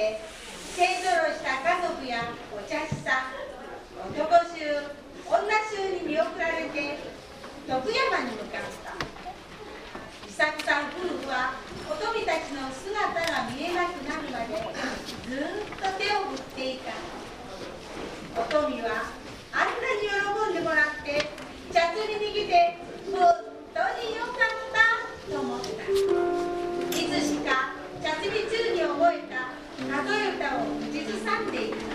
で勢ぞろいした家族やお茶師さん、男衆、女衆に見送られて徳山に向かった。伊作さん夫婦はおとみたちの姿が見えなくなるまでずっと手を振っていた。おとみはあんなに喜んでもらって茶摘みに来て本当によかったと思った。いつしか茶摘み中に覚えた数え歌を口ずさんでいた。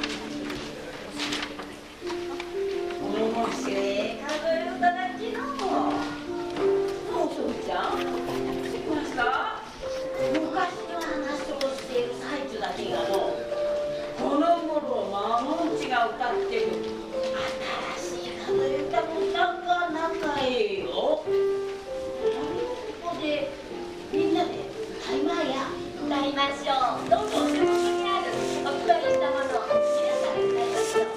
面白い数え歌だけの。お父ちゃん、知りました？昔の話をしている最中だけがの、この頃マモンチが歌ってる新しい数え歌もなかなかええよ。ここでみんなで歌いまや。歌いましょう。どうぞ手元にあるお配りしたものを皆さん歌いましょう。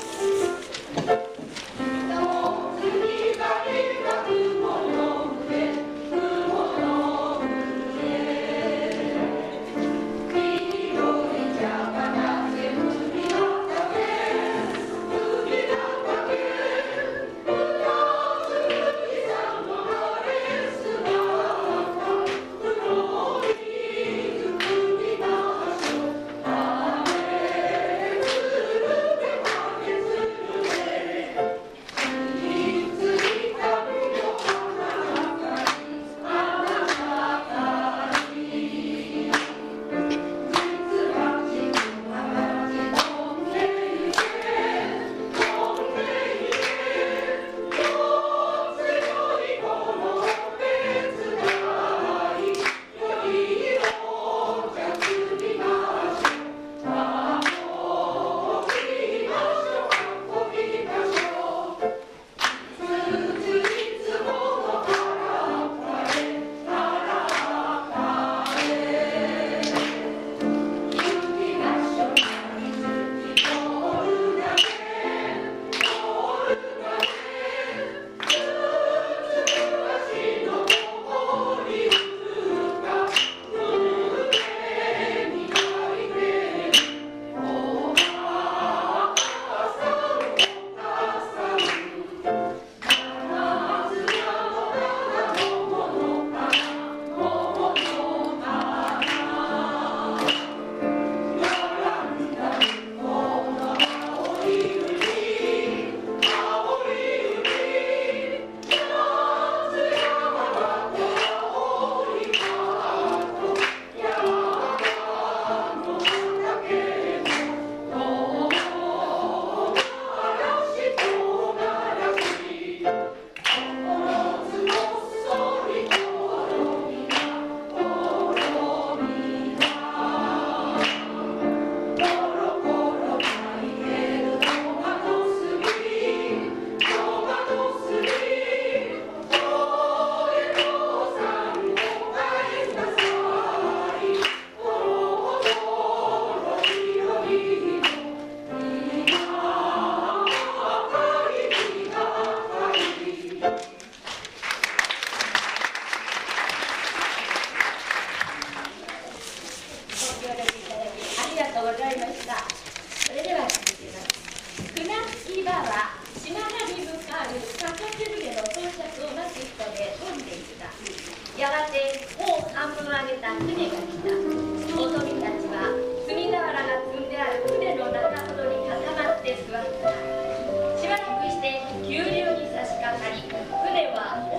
やがて帆を半分上げた船が来た。おとみたちは炭俵が積んである船の中ほどに固まって座った。しばらくして急流に差し掛かり、船は